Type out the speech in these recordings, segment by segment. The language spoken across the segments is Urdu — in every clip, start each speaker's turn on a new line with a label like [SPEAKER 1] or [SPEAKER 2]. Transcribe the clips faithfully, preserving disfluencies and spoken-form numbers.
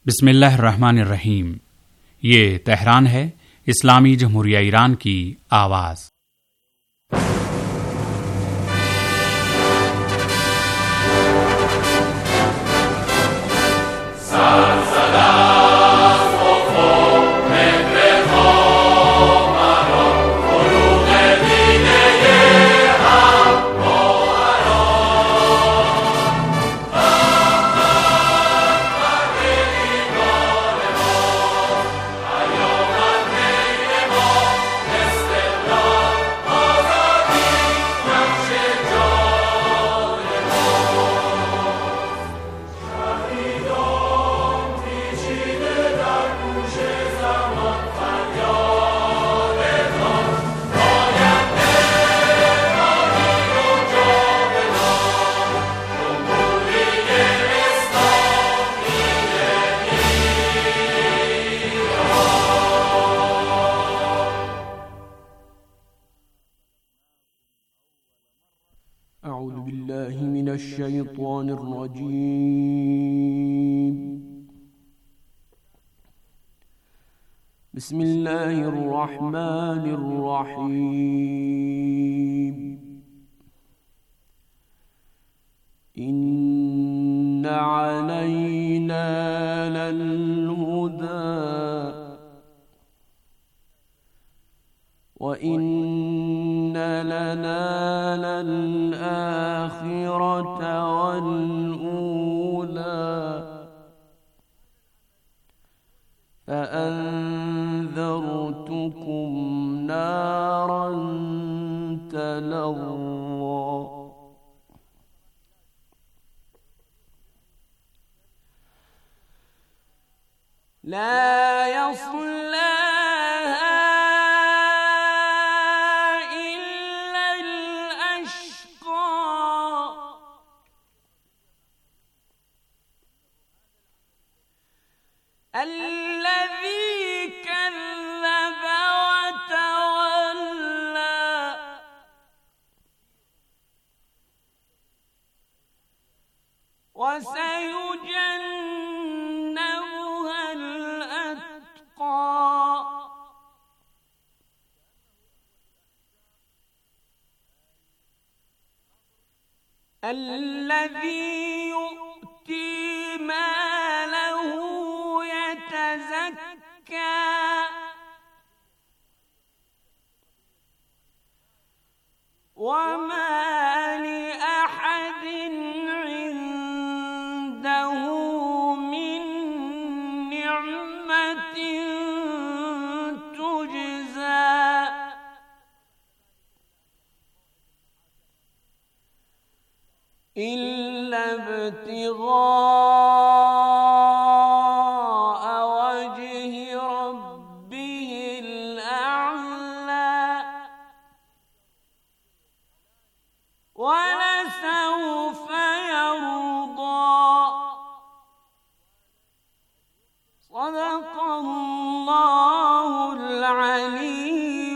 [SPEAKER 1] बिस्मिल्लाहिर्रहमानिर्रहीम। ये तेहरान है, इस्लामी जमहूरिया ईरान की आवाज़।
[SPEAKER 2] أعوذ بالله من الشيطان الرجيم. بسم الله الرحمن الرحيم. إن علينا للهدى وإن لنا للآخرة والأولى فأنذرتكم نارا تلظى لا يصلى الذي كذب وتولى وسيجنبها الأتقى الذي يؤتي ماله يتزكى وما لأحد عنده من نعمة تجزى إلا ابتغاء وجه ربه الأعلى ولسوف يرضى. صدق الله العلي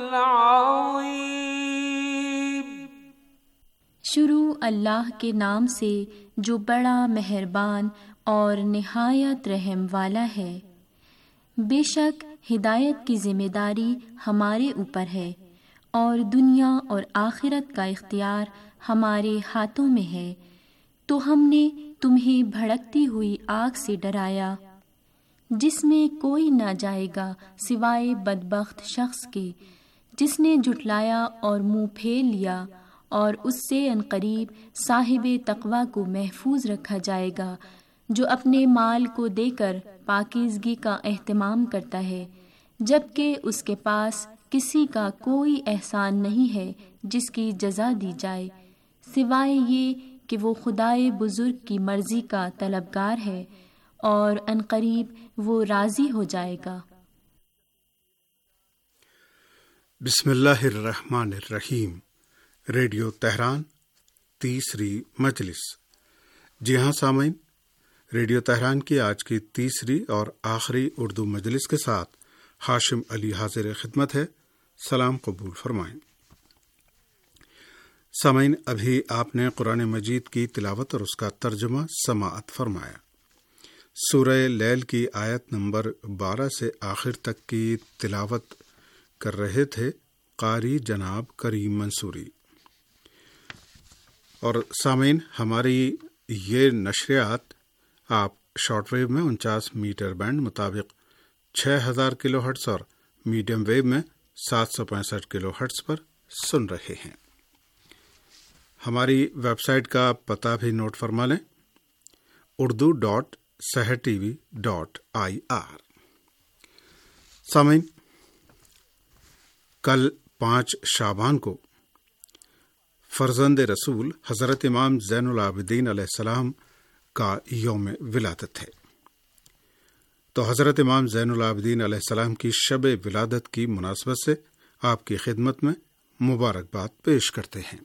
[SPEAKER 2] العظيم.
[SPEAKER 3] शुरू अल्लाह के नाम से जो बड़ा मेहरबान और निहायत रहम वाला है। बेशक हिदायत की जिम्मेदारी हमारे ऊपर है और दुनिया और आखिरत का इख्तियार हमारे हाथों में है। तो हमने तुम्हें भड़कती हुई आग से डराया जिसमें कोई ना जाएगा सिवाय बदबख्त शख्स के जिसने झुटलाया और मुंह फेर लिया, और उससे अनकरीब साहिबे तक़वा को महफूज रखा जाएगा जो अपने माल को देकर पाकीज़गी का एहतमाम करता है, जबकि उसके पास किसी का कोई एहसान नहीं है जिसकी जज़ा दी जाए, सिवाय ये कि वो खुदाए बुजुर्ग की मर्जी का तलबगार है और अनकरीब वो राज़ी हो जाएगा।
[SPEAKER 4] बिस्मिल्लाहिर्रहमानिर्रहीम। रेडियो तेहरान तीसरी मजलिस। जी हाँ सामीन, रेडियो तेहरान की आज की तीसरी और आखिरी उर्दू मजलिस के साथ हाशिम अली हाजिर खिदमत है। सलाम कबूल फरमाएं। सामीन, अभी आपने कुरान मजीद की तिलावत और उसका तर्जुमा समाअत फरमाया। سورہ لیل کی آیت نمبر بارہ سے آخر تک کی تلاوت کر رہے تھے قاری جناب کریم منصوری۔ اور سامعین، ہماری یہ نشریات آپ شارٹ ویو میں انچاس میٹر بینڈ مطابق چھ ہزار کلو ہرٹز اور میڈیم ویو میں سات سو پینسٹھ کلو ہرٹز پر سن رہے ہیں۔ ہماری ویب سائٹ کا پتہ بھی نوٹ فرما لیں، Urdu dot Sahar T V dot I R. سامعین، کل پانچ شعبان کو فرزند رسول حضرت امام زین العابدین علیہ السلام کا یوم ولادت ہے، تو حضرت امام زین العابدین علیہ السلام کی شب ولادت کی مناسبت سے آپ کی خدمت میں مبارکباد پیش کرتے ہیں۔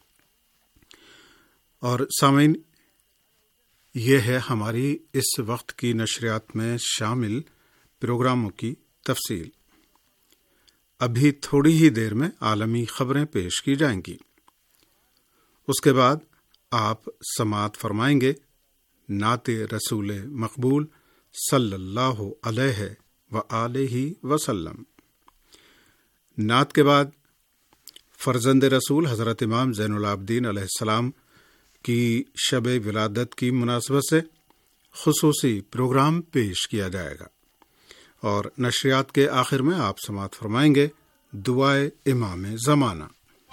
[SPEAKER 4] اور سامعین، یہ ہے ہماری اس وقت کی نشریات میں شامل پروگراموں کی تفصیل۔ ابھی تھوڑی ہی دیر میں عالمی خبریں پیش کی جائیں گی، اس کے بعد آپ سماعت فرمائیں گے نعت رسول مقبول صلی اللہ علیہ وآلہ وسلم۔ نعت کے بعد فرزند رسول حضرت امام زین العابدین علیہ السلام کی شب ولادت کی مناسبت سے خصوصی پروگرام پیش کیا جائے گا، اور نشریات کے آخر میں آپ سماعت فرمائیں گے دعائے امام زمانہ۔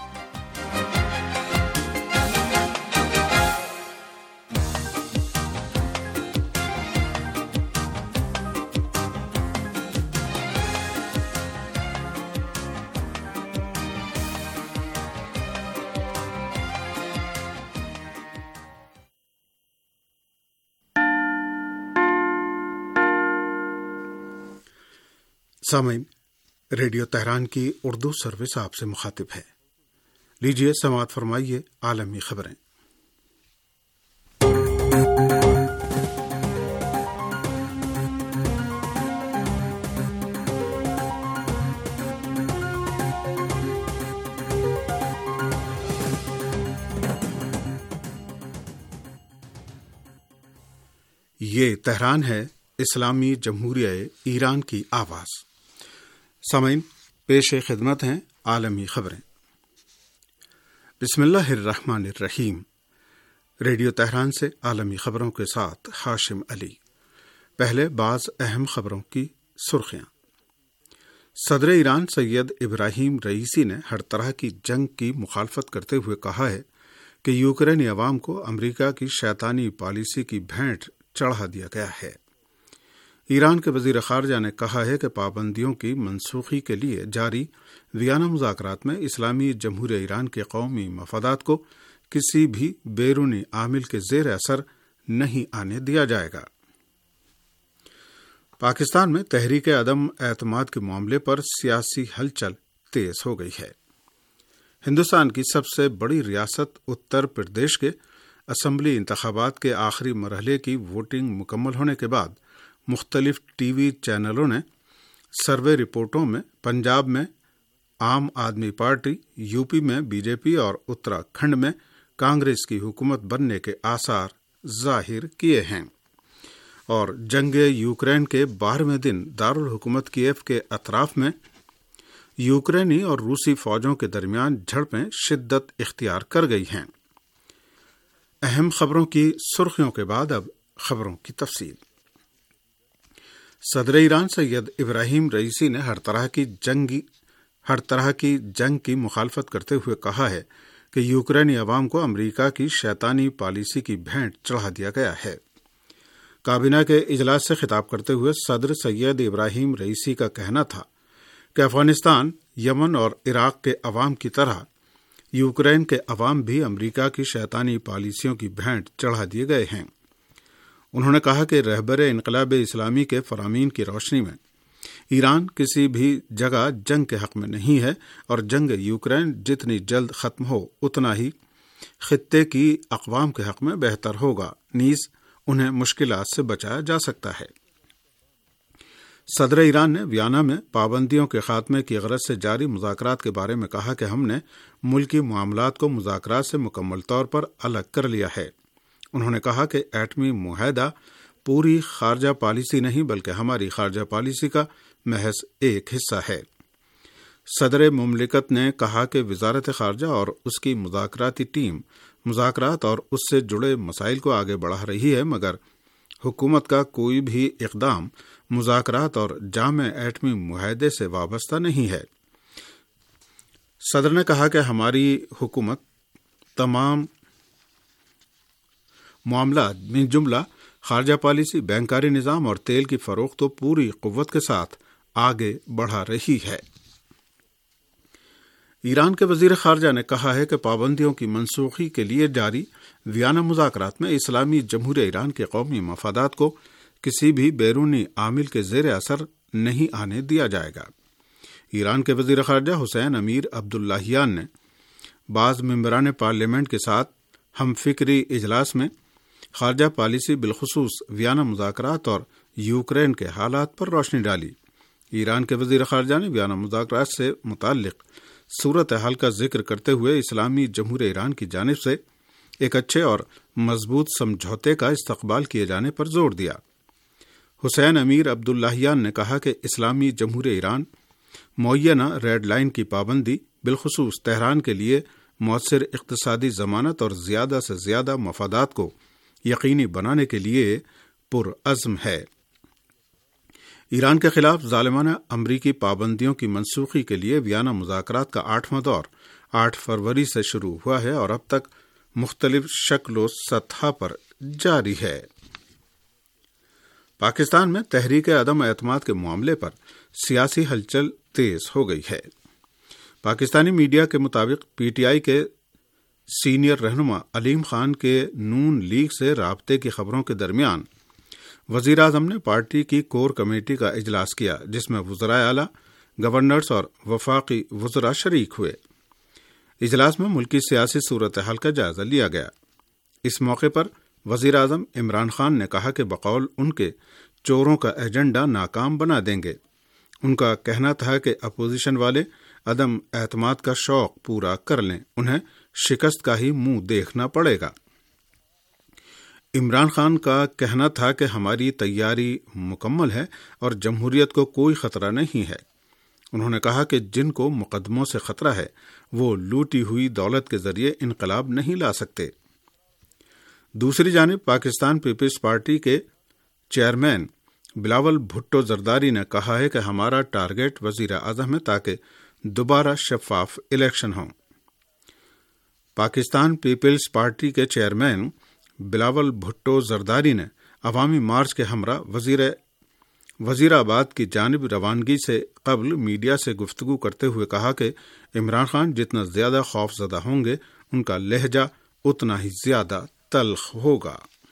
[SPEAKER 4] سامعین، ریڈیو تہران کی اردو سروس آپ سے مخاطب ہے۔ لیجیے سماعت فرمائیے عالمی خبریں۔ یہ تہران ہے، اسلامی جمہوریہ ایران کی آواز۔ سامعین، پیش خدمت ہیں عالمی خبریں۔ بسم اللہ الرحمن الرحیم۔ ریڈیو تہران سے عالمی خبروں کے ساتھ ہاشم علی۔ پہلے بعض اہم خبروں کی سرخیاں۔ صدر ایران سید ابراہیم رئیسی نے ہر طرح کی جنگ کی مخالفت کرتے ہوئے کہا ہے کہ یوکرینی عوام کو امریکہ کی شیطانی پالیسی کی بھینٹ چڑھا دیا گیا ہے۔ ایران کے وزیر خارجہ نے کہا ہے کہ پابندیوں کی منسوخی کے لیے جاری ویانا مذاکرات میں اسلامی جمہوریہ ایران کے قومی مفادات کو کسی بھی بیرونی عامل کے زیر اثر نہیں آنے دیا جائے گا۔ پاکستان میں تحریک عدم اعتماد کے معاملے پر سیاسی ہلچل تیز ہو گئی ہے۔ ہندوستان کی سب سے بڑی ریاست اتر پردیش کے اسمبلی انتخابات کے آخری مرحلے کی ووٹنگ مکمل ہونے کے بعد مختلف ٹی وی چینلوں نے سروے رپورٹوں میں پنجاب میں عام آدمی پارٹی، یو پی میں بی جے پی اور اتراکھنڈ میں کانگریس کی حکومت بننے کے آثار ظاہر کیے ہیں۔ اور جنگ یوکرین کے بارہویں دن دارالحکومت کیف کے اطراف میں یوکرینی اور روسی فوجوں کے درمیان جھڑپیں شدت اختیار کر گئی ہیں۔ اہم خبروں کی سرخیوں کے بعد اب خبروں کی تفصیل۔ صدر ایران سید ابراہیم رئیسی نے ہر طرح کی جنگی ہر طرح کی جنگ کی مخالفت کرتے ہوئے کہا ہے کہ یوکرینی عوام کو امریکہ کی شیطانی پالیسی کی بھینٹ چڑھا دیا گیا ہے۔ کابینہ کے اجلاس سے خطاب کرتے ہوئے صدر سید ابراہیم رئیسی کا کہنا تھا کہ افغانستان، یمن اور عراق کے عوام کی طرح یوکرین کے عوام بھی امریکہ کی شیطانی پالیسیوں کی بھینٹ چڑھا دیے گئے ہیں۔ انہوں نے کہا کہ رہبر انقلاب اسلامی کے فرامین کی روشنی میں ایران کسی بھی جگہ جنگ کے حق میں نہیں ہے، اور جنگ یوکرین جتنی جلد ختم ہو اتنا ہی خطے کی اقوام کے حق میں بہتر ہوگا، نیز انہیں مشکلات سے بچایا جا سکتا ہے۔ صدر ایران نے ویانا میں پابندیوں کے خاتمے کی غرض سے جاری مذاکرات کے بارے میں کہا کہ ہم نے ملکی معاملات کو مذاکرات سے مکمل طور پر الگ کر لیا ہے۔ انہوں نے کہا کہ ایٹمی معاہدہ پوری خارجہ پالیسی نہیں بلکہ ہماری خارجہ پالیسی کا محض ایک حصہ ہے۔ صدر مملکت نے کہا کہ وزارت خارجہ اور اس کی مذاکراتی ٹیم مذاکرات اور اس سے جڑے مسائل کو آگے بڑھا رہی ہے، مگر حکومت کا کوئی بھی اقدام مذاکرات اور جامع ایٹمی معاہدے سے وابستہ نہیں ہے۔ صدر نے کہا کہ ہماری حکومت تمام معاملات میں جملہ خارجہ پالیسی، بینکاری نظام اور تیل کی فروخت کو پوری قوت کے ساتھ آگے بڑھا رہی ہے۔ ایران کے وزیر خارجہ نے کہا ہے کہ پابندیوں کی منسوخی کے لیے جاری ویانا مذاکرات میں اسلامی جمہوریہ ایران کے قومی مفادات کو کسی بھی بیرونی عامل کے زیر اثر نہیں آنے دیا جائے گا۔ ایران کے وزیر خارجہ حسین امیر عبداللہیان نے بعض ممبران پارلیمنٹ کے ساتھ ہم فکری اجلاس میں خارجہ پالیسی بالخصوص ویانا مذاکرات اور یوکرین کے حالات پر روشنی ڈالی۔ ایران کے وزیر خارجہ نے ویانا مذاکرات سے متعلق صورتحال کا ذکر کرتے ہوئے اسلامی جمہوریہ ایران کی جانب سے ایک اچھے اور مضبوط سمجھوتے کا استقبال کیے جانے پر زور دیا۔ حسین امیر عبداللہیان نے کہا کہ اسلامی جمہوریہ ایران معینہ ریڈ لائن کی پابندی بالخصوص تہران کے لیے مؤثر اقتصادی ضمانت اور زیادہ سے زیادہ مفادات کو یقینی بنانے کے لیے پرعزم ہے۔ ایران کے خلاف ظالمانہ امریکی پابندیوں کی منسوخی کے لیے ویانا مذاکرات کا آٹھواں دور آٹھ فروری سے شروع ہوا ہے اور اب تک مختلف شکل و سطح پر جاری ہے۔ پاکستان میں تحریک عدم اعتماد کے معاملے پر سیاسی ہلچل تیز ہو گئی ہے۔ پاکستانی میڈیا کے مطابق پی ٹی آئی کے سینئر رہنما علیم خان کے نون لیگ سے رابطے کی خبروں کے درمیان وزیر اعظم نے پارٹی کی کور کمیٹی کا اجلاس کیا، جس میں وزرائے اعلیٰ، گورنرز اور وفاقی وزراء شریک ہوئے۔ اجلاس میں ملکی سیاسی صورتحال کا جائزہ لیا گیا۔ اس موقع پر وزیر اعظم عمران خان نے کہا کہ بقول ان کے چوروں کا ایجنڈا ناکام بنا دیں گے۔ ان کا کہنا تھا کہ اپوزیشن والے عدم اعتماد کا شوق پورا کر لیں، انہیں شکست کا ہی منہ دیکھنا پڑے گا۔ عمران خان کا کہنا تھا کہ ہماری تیاری مکمل ہے اور جمہوریت کو کوئی خطرہ نہیں ہے۔ انہوں نے کہا کہ جن کو مقدموں سے خطرہ ہے وہ لوٹی ہوئی دولت کے ذریعے انقلاب نہیں لا سکتے۔ دوسری جانب پاکستان پیپلز پارٹی کے چیئرمین بلاول بھٹو زرداری نے کہا ہے کہ ہمارا ٹارگٹ وزیر اعظم ہے تاکہ دوبارہ شفاف الیکشن ہوں۔ پاکستان پیپلز پارٹی کے چیئرمین بلاول بھٹو زرداری نے عوامی مارچ کے ہمراہ وزیر وزیر آباد کی جانب روانگی سے قبل میڈیا سے گفتگو کرتے ہوئے کہا کہ عمران خان جتنا زیادہ خوف زدہ ہوں گے ان کا لہجہ اتنا ہی زیادہ تلخ ہوگا۔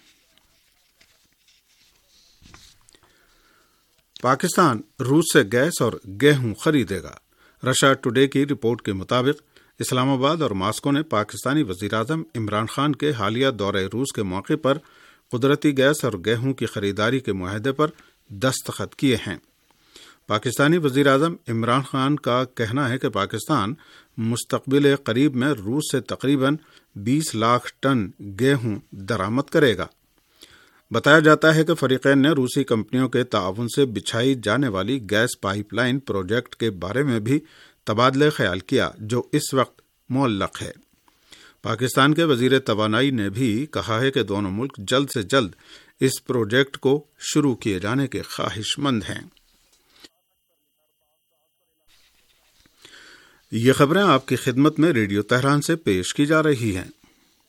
[SPEAKER 4] پاکستان روس سے گیس اور گیہوں خریدے گا۔ رشا ٹوڈے کی رپورٹ کے مطابق اسلام آباد اور ماسکو نے پاکستانی وزیر اعظم عمران خان کے حالیہ دورہ روس کے موقع پر قدرتی گیس اور گیہوں کی خریداری کے معاہدے پر دستخط کیے ہیں۔ پاکستانی وزیر اعظم عمران خان کا کہنا ہے کہ پاکستان مستقبل قریب میں روس سے تقریباً بیس لاکھ ٹن گیہوں درآمد کرے گا۔ بتایا جاتا ہے کہ فریقین نے روسی کمپنیوں کے تعاون سے بچھائی جانے والی گیس پائپ لائن پروجیکٹ کے بارے میں بھی تبادلہ خیال کیا، جو اس وقت معلق ہے۔ پاکستان کے وزیر توانائی نے بھی کہا ہے کہ دونوں ملک جلد سے جلد اس پروجیکٹ کو شروع کیے جانے کے خواہش مند ہیں۔ یہ خبریں آپ کی خدمت میں ریڈیو تہران سے پیش کی جا رہی ہیں۔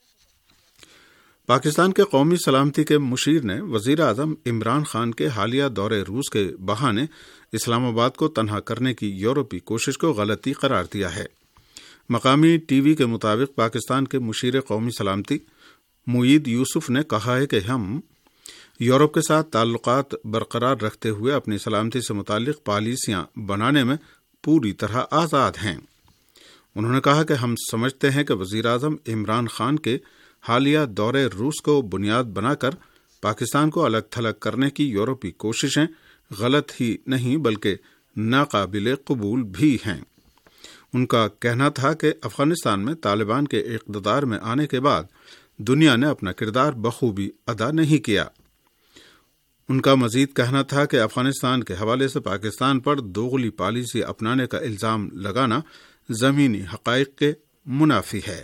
[SPEAKER 4] پاکستان کے قومی سلامتی کے مشیر نے وزیر اعظم عمران خان کے حالیہ دورے روس کے بہانے اسلام آباد کو تنہا کرنے کی یورپی کوشش کو غلطی قرار دیا ہے۔ مقامی ٹی وی کے مطابق پاکستان کے مشیر قومی سلامتی معید یوسف نے کہا ہے کہ ہم یورپ کے ساتھ تعلقات برقرار رکھتے ہوئے اپنی سلامتی سے متعلق پالیسیاں بنانے میں پوری طرح آزاد ہیں۔ انہوں نے کہا کہ ہم سمجھتے ہیں کہ وزیر اعظم عمران خان کے حالیہ دورے روس کو بنیاد بنا کر پاکستان کو الگ تھلگ کرنے کی یورپی کوششیں غلط ہی نہیں بلکہ ناقابل قبول بھی ہیں۔ ان کا کہنا تھا کہ افغانستان میں طالبان کے اقتدار میں آنے کے بعد دنیا نے اپنا کردار بخوبی ادا نہیں کیا۔ ان کا مزید کہنا تھا کہ افغانستان کے حوالے سے پاکستان پر دوغلی پالیسی اپنانے کا الزام لگانا زمینی حقائق کے منافی ہے۔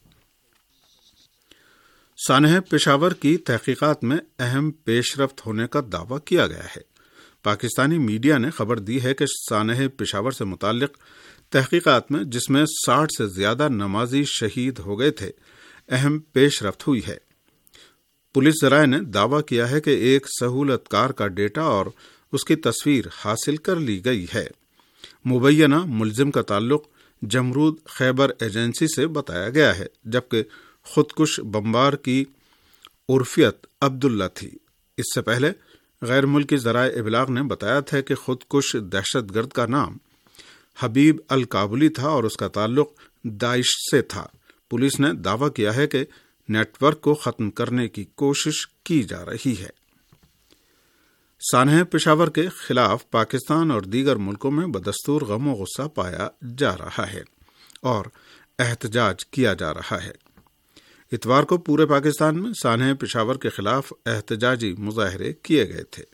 [SPEAKER 4] سانحہ پشاور کی تحقیقات میں اہم پیش رفت ہونے کا دعویٰ کیا گیا ہے۔ پاکستانی میڈیا نے خبر دی ہے کہ سانحہ پشاور سے متعلق تحقیقات میں، جس میں ساٹھ سے زیادہ نمازی شہید ہو گئے تھے، اہم پیش رفت ہوئی ہے۔ پولیس ذرائع نے دعویٰ کیا ہے کہ ایک سہولت کار کا ڈیٹا اور اس کی تصویر حاصل کر لی گئی ہے۔ مبینہ ملزم کا تعلق جمرود خیبر ایجنسی سے بتایا گیا ہے، جبکہ خودکش بمبار کی عرفیت عبداللہ تھی۔ اس سے پہلے غیر ملکی ذرائع ابلاغ نے بتایا تھا کہ خودکش دہشت گرد کا نام حبیب الکابلی تھا اور اس کا تعلق داعش سے تھا۔ پولیس نے دعویٰ کیا ہے کہ نیٹ ورک کو ختم کرنے کی کوشش کی جا رہی ہے۔ سانحہ پشاور کے خلاف پاکستان اور دیگر ملکوں میں بدستور غم و غصہ پایا جا رہا ہے اور احتجاج کیا جا رہا ہے۔ اتوار کو پورے پاکستان میں سانحہ پشاور کے خلاف احتجاجی مظاہرے کیے گئے تھے۔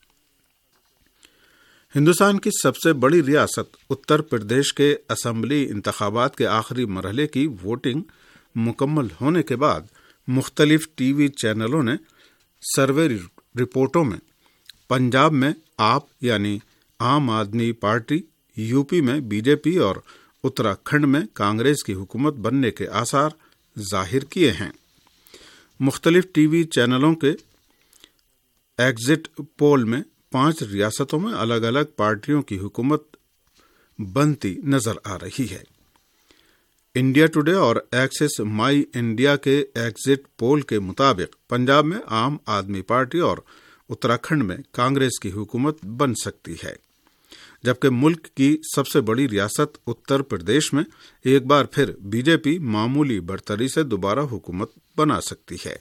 [SPEAKER 4] ہندوستان کی سب سے بڑی ریاست اتر پردیش کے اسمبلی انتخابات کے آخری مرحلے کی ووٹنگ مکمل ہونے کے بعد مختلف ٹی وی چینلوں نے سروے رپورٹوں میں پنجاب میں آپ یعنی عام آدمی پارٹی، یو پی میں بی جے پی اور اتراکھنڈ میں کانگریس کی حکومت بننے کے آثار ظاہر کیے ہیں۔ مختلف ٹی وی چینلوں کے ایگزٹ پول میں پانچ ریاستوں میں الگ الگ پارٹیوں کی حکومت بنتی نظر آ رہی ہے۔ انڈیا ٹوڈے اور ایکسس مائی انڈیا کے ایگزٹ پول کے مطابق پنجاب میں عام آدمی پارٹی اور اتراکھنڈ میں کانگریس کی حکومت بن سکتی ہے، جبکہ ملک کی سب سے بڑی ریاست اتر پردیش میں ایک بار پھر بی جے پی معمولی برتری سے دوبارہ حکومت بنا سکتی ہے۔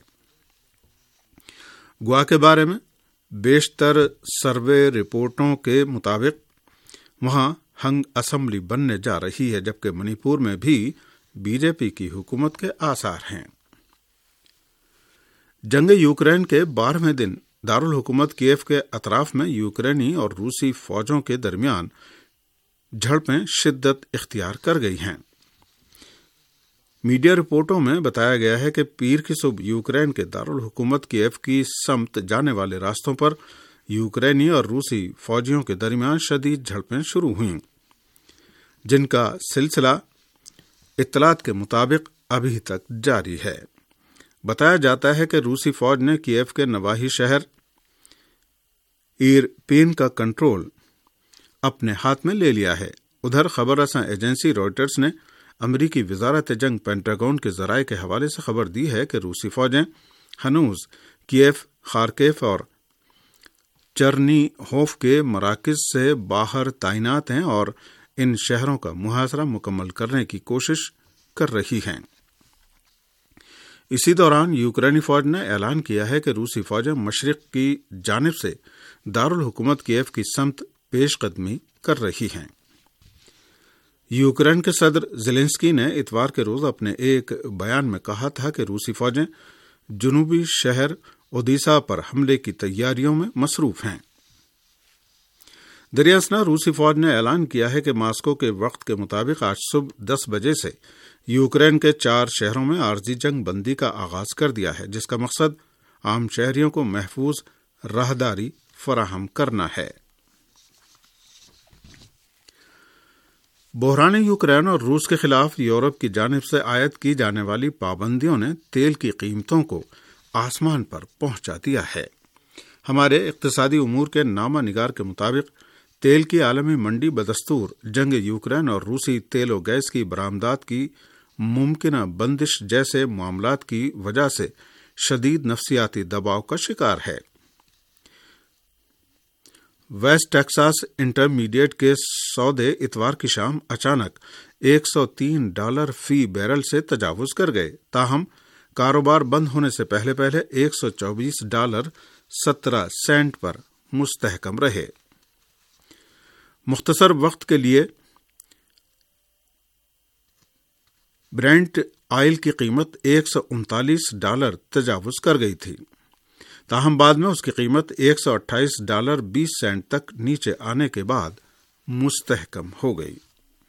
[SPEAKER 4] گوا کے بارے میں بیشتر سروے رپورٹوں کے مطابق وہاں ہنگ اسمبلی بننے جا رہی ہے، جبکہ منی پور میں بھی بی جے پی کی حکومت کے آثار ہیں۔ جنگ یوکرین کے بارہویں دن دارالحکومت کیف کے اطراف میں یوکرینی اور روسی فوجوں کے درمیان جھڑپیں شدت اختیار کر گئی ہیں۔ میڈیا رپورٹوں میں بتایا گیا ہے کہ پیر کی صبح یوکرین کے دارالحکومت کیف کی سمت جانے والے راستوں پر یوکرینی اور روسی فوجیوں کے درمیان شدید جھڑپیں شروع ہوئیں، جن کا سلسلہ اطلاعات کے مطابق ابھی تک جاری ہے۔ بتایا جاتا ہے کہ روسی فوج نے کیف کے نواحی شہر ایرپین کا کنٹرول اپنے ہاتھ میں لے لیا ہے۔ ادھر خبر رساں ایجنسی روئٹرز نے امریکی وزارت جنگ پینٹاگون کے ذرائع کے حوالے سے خبر دی ہے کہ روسی فوجیں ہنوز کیف، خارکیف اور چرنی ہوف کے مراکز سے باہر تعینات ہیں اور ان شہروں کا محاصرہ مکمل کرنے کی کوشش کر رہی ہیں۔ اسی دوران یوکرینی فوج نے اعلان کیا ہے کہ روسی فوجیں مشرق کی جانب سے دارالحکومت کیف کی سمت پیش قدمی کر رہی ہیں۔ یوکرین کے صدر زیلنسکی نے اتوار کے روز اپنے ایک بیان میں کہا تھا کہ روسی فوجیں جنوبی شہر اودیسا پر حملے کی تیاریوں میں مصروف ہیں۔ دریاسنا روسی فوج نے اعلان کیا ہے کہ ماسکو کے وقت کے مطابق آج صبح دس بجے سے یوکرین کے چار شہروں میں عارضی جنگ بندی کا آغاز کر دیا ہے، جس کا مقصد عام شہریوں کو محفوظ راہداری فراہم کرنا ہے۔ بحران یوکرین اور روس کے خلاف یورپ کی جانب سے عائد کی جانے والی پابندیوں نے تیل کی قیمتوں کو آسمان پر پہنچا دیا ہے۔ ہمارے اقتصادی امور کے نامہ نگار کے مطابق تیل کی عالمی منڈی بدستور جنگ یوکرین اور روسی تیل و گیس کی برآمدات کی ممکنہ بندش جیسے معاملات کی وجہ سے شدید نفسیاتی دباؤ کا شکار ہے۔ ویسٹ ٹیکساس انٹرمیڈیٹ کے سودے اتوار کی شام اچانک ایک سو تین ڈالر فی بیرل سے تجاوز کر گئے، تاہم کاروبار بند ہونے سے پہلے پہلے ایک سو چوبیس ڈالر سترہ سینٹ پر مستحکم رہے۔ مختصر وقت کے لیے برینٹ آئل کی قیمت ایک سو انتالیس ڈالر تجاوز کر گئی تھی۔ تاہم بعد میں اس کی قیمت ایک سو اٹھائیس ڈالر بیس سینٹ تک نیچے آنے کے بعد مستحکم ہو گئی۔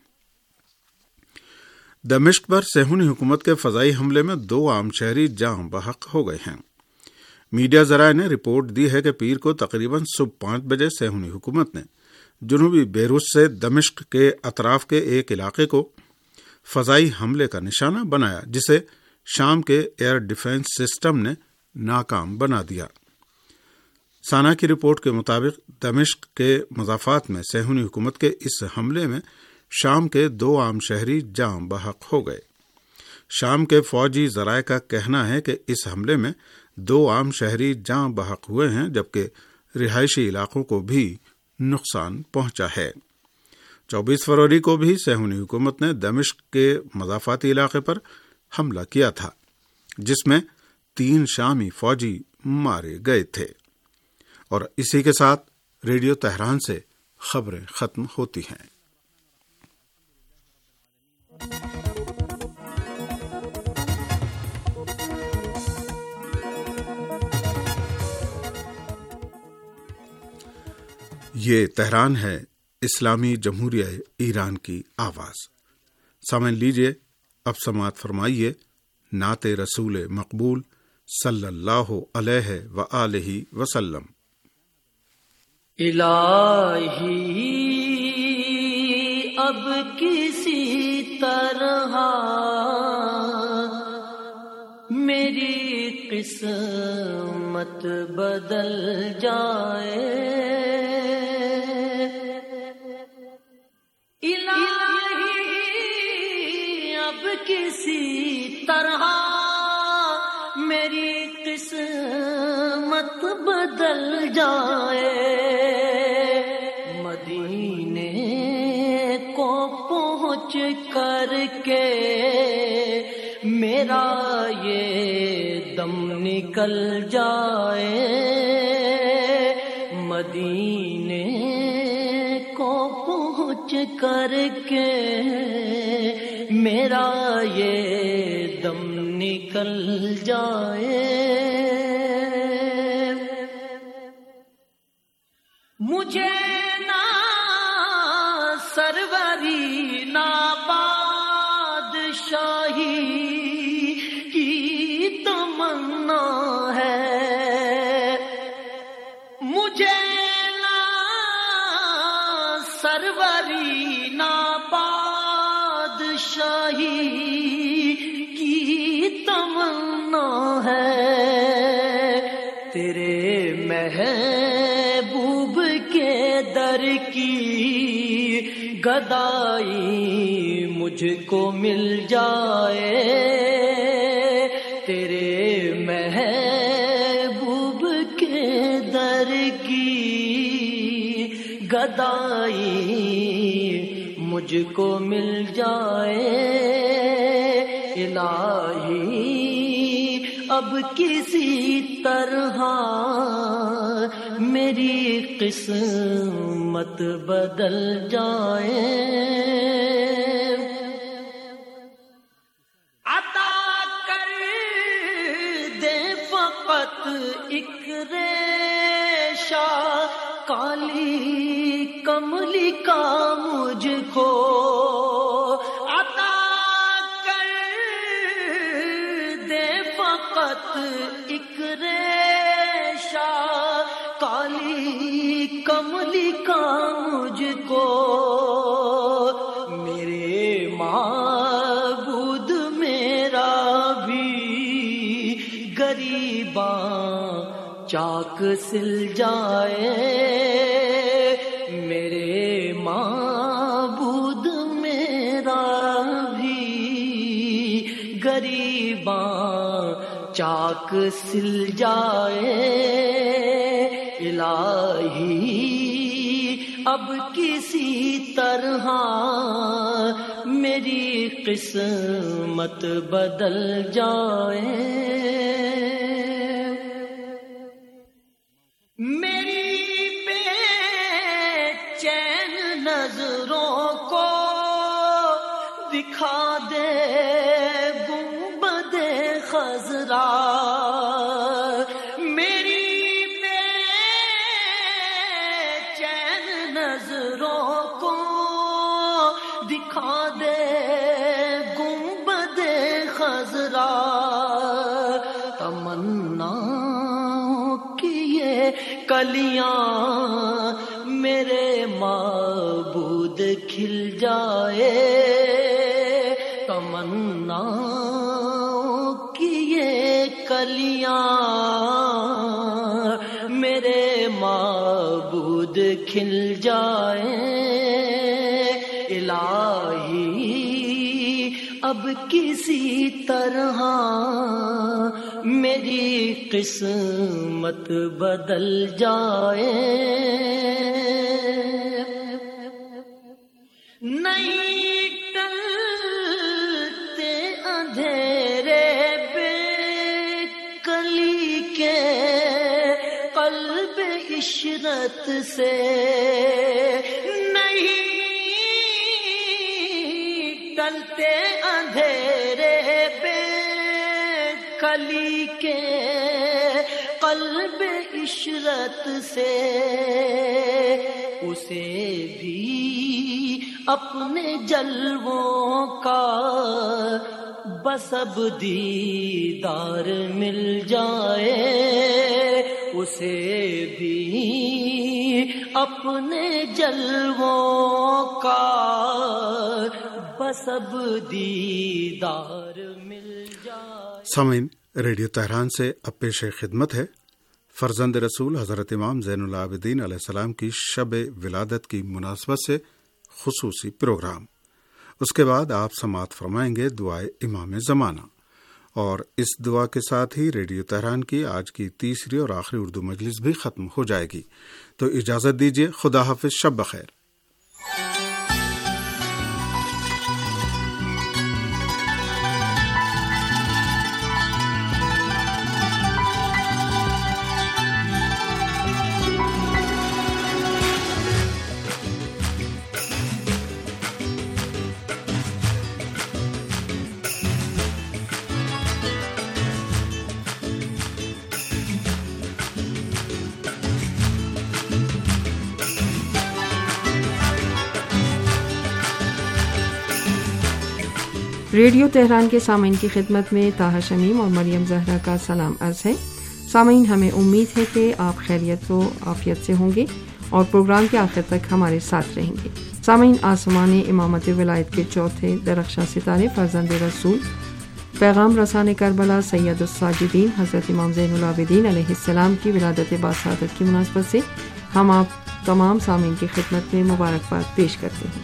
[SPEAKER 4] دمشق پر صہیونی حکومت کے فضائی حملے میں دو عام شہری جاں بحق ہو گئے ہیں۔ میڈیا ذرائع نے رپورٹ دی ہے کہ پیر کو تقریباً صبح پانچ بجے صہیونی حکومت نے جنوبی بیروت سے دمشق کے اطراف کے ایک علاقے کو فضائی حملے کا نشانہ بنایا، جسے شام کے ایئر ڈیفنس سسٹم نے ناکام بنا دیا۔ سانا کی رپورٹ کے مطابق دمشق کے مضافات میں صہیونی حکومت کے اس حملے میں شام کے دو عام شہری جاں بحق ہو گئے۔ شام کے فوجی ذرائع کا کہنا ہے کہ اس حملے میں دو عام شہری جاں بحق ہوئے ہیں، جبکہ رہائشی علاقوں کو بھی نقصان پہنچا ہے۔ چوبیس فروری کو بھی صہیونی حکومت نے دمشق کے مضافاتی علاقے پر حملہ کیا تھا، جس میں تین شامی فوجی مارے گئے تھے۔ اور اسی کے ساتھ ریڈیو تہران سے خبریں ختم ہوتی ہیں۔ یہ تہران ہے، اسلامی جمہوریہ ایران کی آواز۔ سامعین لیجیے اب سماعت فرمائیے نعت رسول مقبول صلی اللہ علیہ وآلہ وسلم۔
[SPEAKER 2] الہی اب کسی طرح میری قسمت بدل جائے، الہی اب کسی طرح میری قسمت بدل جائے، مدینے کو پہنچ کر کے میرا یہ دم نکل جائے، مدینے کو پہنچ کر کے میرا یہ دم نکل جائے، مجھے نہ سروری نہ بادشاہی کی تمنا ہے، مجھے نہ سروری نہ بادشاہی کی تمنا ہے، تیرے محبوب کے در کی گدائی مجھ کو مل جائے، تیرے محبوب کے در کی گدائی مجھ کو مل جائے، الہی اب کسی طرح میری قسمت بدل جائے، عطا کر دے فقط ایک ریشہ کالی کملی کا مجھ کو، عطا کر دے فقط ایک ریشہ کالی کملی کا مجھ کو، میرے معبود میرا بھی غریباں چاک سل جائے، میرے معبود میرا بھی غریباں چاک سل جائے، الہی اب کسی طرح میری قسمت بدل جائے، میری بے چین نظروں کو دکھا دے گنبد خضرا، میری نظروں کو دکھا دے گنبد خضرا، تمنا کی یہ کلیاں میرے معبود کھل جائے، تمنا کی یہ کلیاں میرے معبود کھل جائیں۔ الہی اب کسی طرح میری قسمت بدل جائے، نہیں ٹلتے اندھیرے بے کلی کے قلب عشرت سے، نہیں ٹلتے اندھیرے بے کلی کے قلب عشرت سے، اسے بھی اپنے جلووں کا بس اب دیدار مل جائے، اسے بھی اپنے جلووں کا بس اب دیدار مل جائے۔
[SPEAKER 4] سامعین، ریڈیو تہران سے اب پیش خدمت ہے فرزند رسول حضرت امام زین العابدین علیہ السلام کی شب ولادت کی مناسبت سے خصوصی پروگرام۔ اس کے بعد آپ سماعت فرمائیں گے دعائے امام زمانہ، اور اس دعا کے ساتھ ہی ریڈیو تہران کی آج کی تیسری اور آخری اردو مجلس بھی ختم ہو جائے گی۔ تو اجازت دیجیے، خدا حافظ، شب بخیر۔
[SPEAKER 5] ریڈیو تہران کے سامعین کی خدمت میں طاہر شمیم اور مریم زہرا کا سلام عرض ہے۔ سامعین، ہمیں امید ہے کہ آپ خیریت و عافیت سے ہوں گے اور پروگرام کے آخر تک ہمارے ساتھ رہیں گے۔ سامعین، آسمان امامت ولایت کے چوتھے درخشاں ستارے فرزند رسول پیغام رسان کربلا سید الساجدین حضرت امام زین العابدین علیہ السلام کی ولادت باسعادت کی مناسبت سے ہم آپ تمام سامعین کی خدمت میں مبارکباد پیش کرتے ہیں۔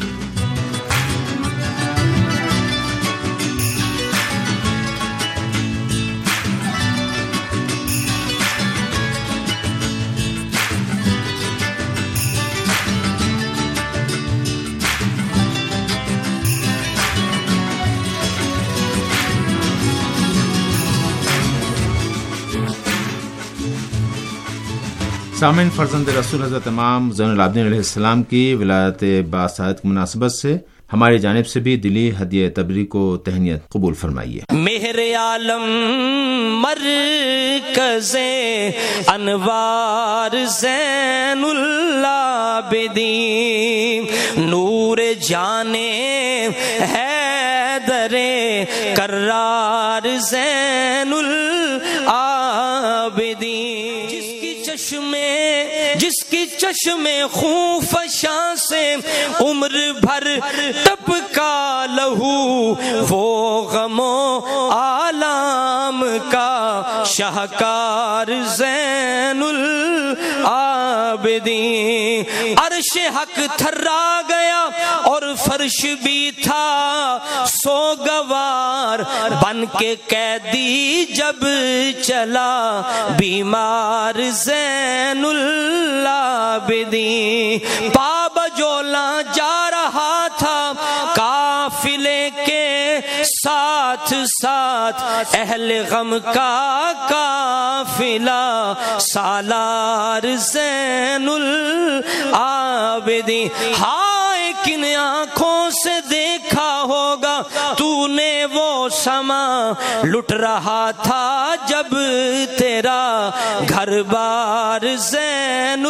[SPEAKER 6] سامعین، فرزند رسول حضرت امام زین العابدین علیہ السلام کی ولادت باسعادت کی مناسبت سے ہماری جانب سے بھی دلی ہدیہ تبریک کو تہنیت قبول فرمائیے۔
[SPEAKER 2] مہر عالم مرکز انوار زین العابدین، نور جانے حیدر کرار زین العابدین، جس کی چشمے جس کی چشمے خون فشاں سے عمر بھر ٹپکا لہو، وہ غم و آلام کا شاہکار زین العابدین، عرش حق تھرا گیا اور فرش بھی تھا سوگوار، بن کے قیدی جب چلا بیمار زین العابدین، پابجولا جا رہا تھا قافلے کے ساتھ ساتھ، اہل غم کا قافلہ سالار زین العابدین، ہائے کن آنکھوں سے دیکھا ہوگا تو نے وہ سما، لٹ رہا تھا جب تیرا تیرا گھر بار زین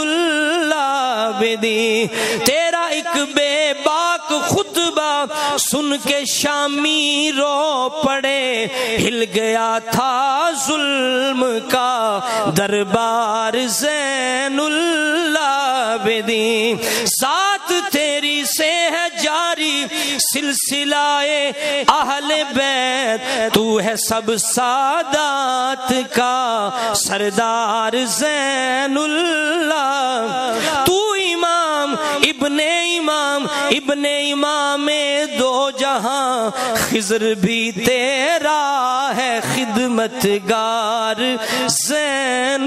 [SPEAKER 2] العابدین. تیرا ایک بے باک خطبہ سن کے شامی رو پڑے, ہل گیا تھا ظلم کا دربار زین العابدین. ذات تیری سے ہے جاری سلسلہ اہل بیت, تو ہے سب سادات کا سردار زین اللہ. تو امام ابن امام ابن امام دو جہاں, خضر بھی تیرا ہے خدمتگار زین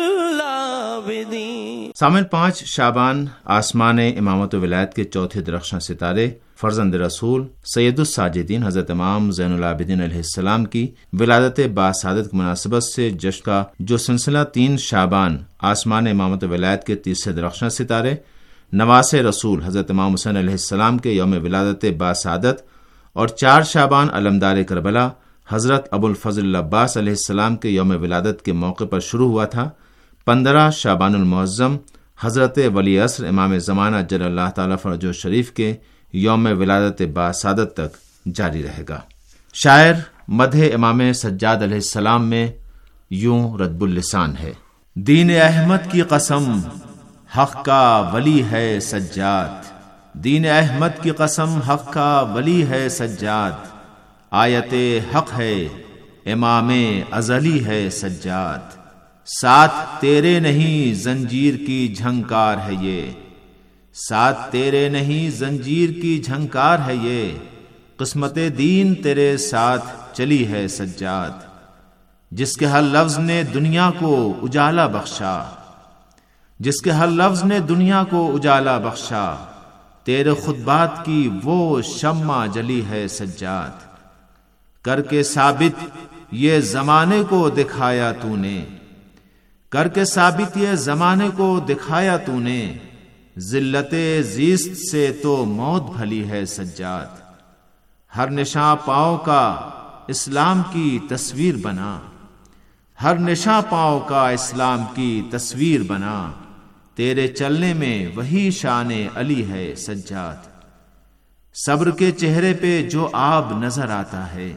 [SPEAKER 2] العابدین.
[SPEAKER 6] سامن پانچ شعبان آسمان امامت و ولایت کے چوتھے درخشاں ستارے فرزند رسول سید الساجدین حضرت امام زین العابدین علیہ السلام کی ولادت باسعادت کی مناسبت سے جشن کا جو سلسلہ تین شعبان آسمان امامت و ولایت کے تیسرے درخشاں ستارے نواس رسول حضرت امام حسین علیہ السلام کے یوم ولادت باسعادت اور چار شعبان علمدار کربلا حضرت ابو الفضل العباس علیہ السلام کے یوم ولادت کے موقع پر شروع ہوا تھا. پندرہ شعبان المعظم حضرت ولی عصر امام زمانہ جل اللہ تعالیٰ فرجہ شریف کے یوم ولادت باسعادت تک جاری رہے گا. شاعر مدح امام سجاد علیہ السلام میں یوں ردب اللسان ہے: دین احمد کی قسم حق کا ولی ہے سجاد, دین احمد کی قسم حق کا ولی ہے سجاد, آیت حق ہے امام ازلی ہے سجاد, ساتھ تیرے نہیں زنجیر کی جھنکار ہے یہ, ساتھ تیرے نہیں زنجیر کی جھنکار ہے یہ, قسمت دین تیرے ساتھ چلی ہے سجاد, جس کے ہر لفظ نے دنیا کو اجالا بخشا, جس کے ہر لفظ نے دنیا کو اجالا بخشا, تیرے خطبات کی وہ شمع جلی ہے سجاد, کر کے ثابت یہ زمانے کو دکھایا تو نے, کر کے ثابت یہ زمانے کو دکھایا تو نے, ذلت زیست سے تو موت بھلی ہے سجاد, ہر نشاں پاؤں کا اسلام کی تصویر بنا, ہر نشاں پاؤں کا اسلام کی تصویر بنا, تیرے چلنے میں وہی شان علی ہے سجاد, صبر کے چہرے پہ جو آب نظر آتا ہے,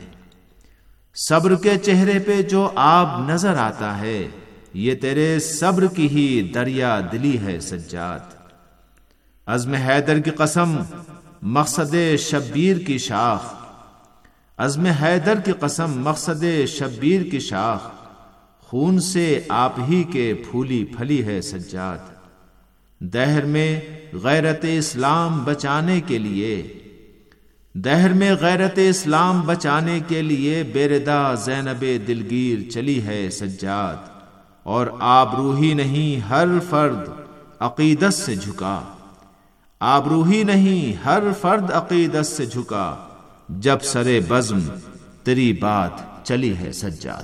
[SPEAKER 6] صبر کے چہرے پہ جو آب نظر آتا ہے, یہ تیرے صبر کی ہی دریا دلی ہے سجاد, عزم حیدر کی قسم مقصد شبیر کی شاخ, عزم حیدر کی قسم مقصد شبیر کی شاخ, خون سے آپ ہی کے پھولی پھلی ہے سجاد, دہر میں غیرت اسلام بچانے کے لیے, دہر میں غیرت اسلام بچانے کے لیے بیردا زینب دلگیر چلی ہے سجاد, اور آبروہی نہیں ہر فرد عقیدت سے جھکا, آبروہی نہیں ہر فرد عقیدت سے جھکا, جب سرے بزم تیری بات چلی ہے سجاد.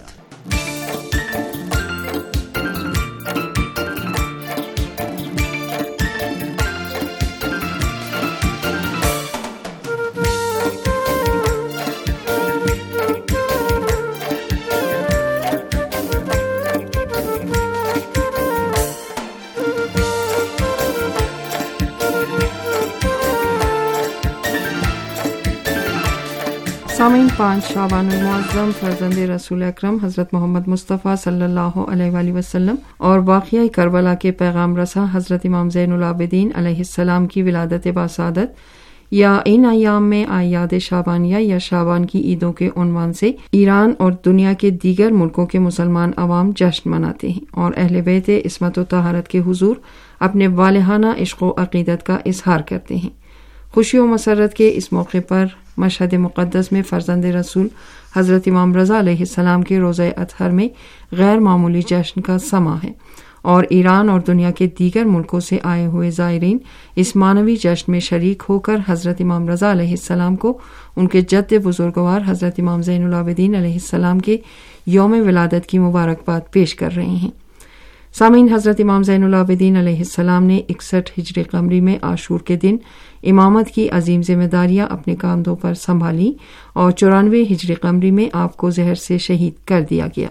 [SPEAKER 5] سامعین، پانچ شعبان المعظم فرزند رسول اکرم حضرت محمد مصطفیٰ صلی اللہ علیہ وآلہ وسلم اور واقعہ کربلا کے پیغام رساں حضرت امام زین العابدین علیہ السلام کی ولادت باسعادت یا ان ایام میں اعیاد شعبانیہ یا شعبان کی عیدوں کے عنوان سے ایران اور دنیا کے دیگر ملکوں کے مسلمان عوام جشن مناتے ہیں اور اہل بیت عصمت و طہارت کے حضور اپنے والہانہ عشق و عقیدت کا اظہار کرتے ہیں. خوشی و مسرت کے اس موقع پر مشہد مقدس میں فرزند رسول حضرت امام رضا علیہ السلام کے روزہ اطہر میں غیر معمولی جشن کا سماں ہے اور ایران اور دنیا کے دیگر ملکوں سے آئے ہوئے زائرین اس معنوی جشن میں شریک ہو کر حضرت امام رضا علیہ السلام کو ان کے جد بزرگوار حضرت امام زین العابدین علیہ السلام کے یوم ولادت کی مبارکباد پیش کر رہے ہیں. سامعین، حضرت امام زین العابدین علیہ السلام نے اکسٹھ ہجری قمری میں عاشور کے دن امامت کی عظیم ذمہ داریاں اپنے کاندھوں پر سنبھالی اور چورانوے ہجری قمری میں آپ کو زہر سے شہید کر دیا گیا.